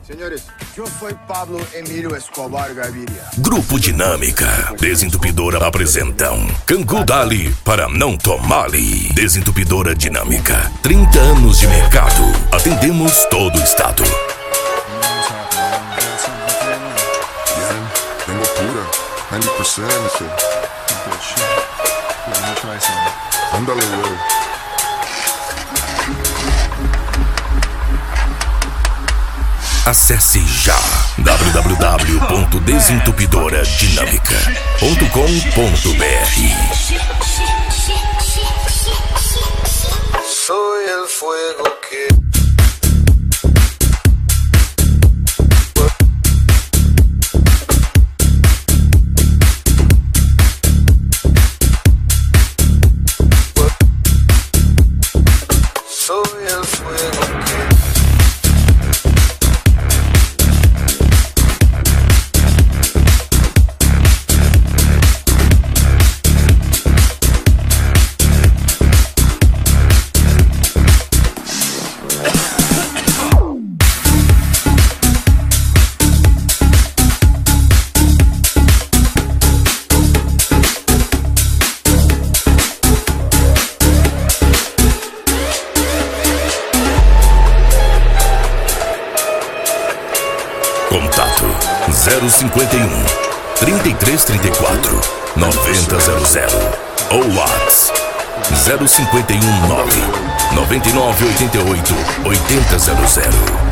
Senhores, eu sou Pablo Emílio Escobar Gaviria. Grupo Dinâmica, Desentupidora apresentam Cangu Dali para não tomar-lhe. Desentupidora Dinâmica, 30 anos de mercado, atendemos todo o estado. Tengo pura, 90%, ese. Ándale, güey. Acesse já www.desentupidoradinamica.com.br. Soy el fuego que... Contato 051 3334 9000 ou WhatsApp 051 9 9988 8000.